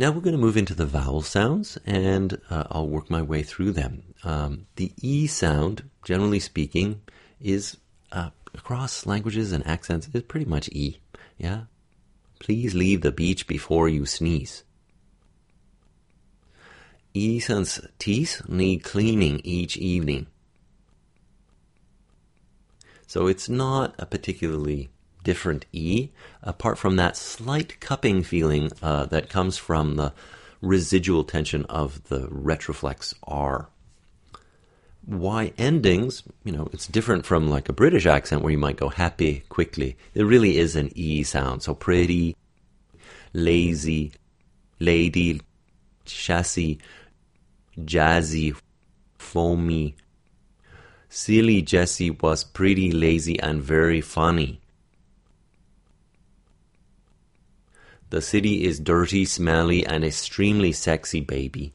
Now we're going to move into the vowel sounds, and I'll work my way through them. The E sound, generally speaking, is across languages and accents is pretty much E. Yeah. Please leave the beach before you sneeze. Ethan's teeth need cleaning each evening. So it's not a particularly different E, apart from that slight cupping feeling that comes from the residual tension of the retroflex R. Y endings, it's different from like a British accent where you might go happy quickly. It really is an E sound. So pretty, lazy, lady, chassis, jazzy, foamy. Silly Jessie was pretty, lazy, and very funny. The city is dirty, smelly, and extremely sexy, baby.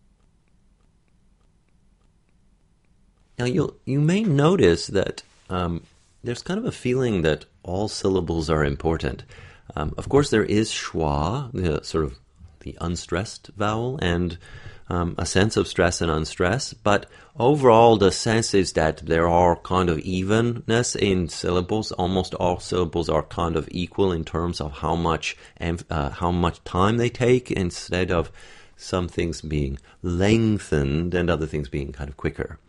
Now, you may notice that there's kind of a feeling that all syllables are important. Of course, there is schwa, the unstressed vowel, and a sense of stress and unstress. But overall, the sense is that there are kind of evenness in syllables. Almost all syllables are kind of equal in terms of how much time they take, instead of some things being lengthened and other things being kind of quicker.